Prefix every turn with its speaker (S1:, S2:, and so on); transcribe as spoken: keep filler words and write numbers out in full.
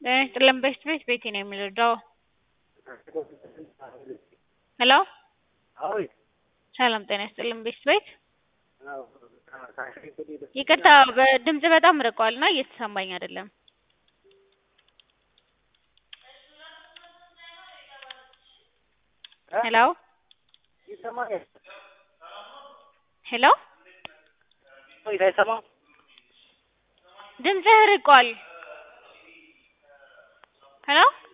S1: ጤና ይስጥልን ቤት ቤት ቤቴ ነው የምንረዳው። ሄሎ
S2: አቤት።
S1: ሰላም ጤና ይስጥልን ቤት ቤት። ይቅርታ በድምጽ በጣም ርቋልና እየተሰማኝ አይደለም። ሄሎ
S2: ይሰማኛል?
S1: ሄሎ
S2: ወይ አይሰማም?
S1: ድምጽህ ርቋል። ሄሎ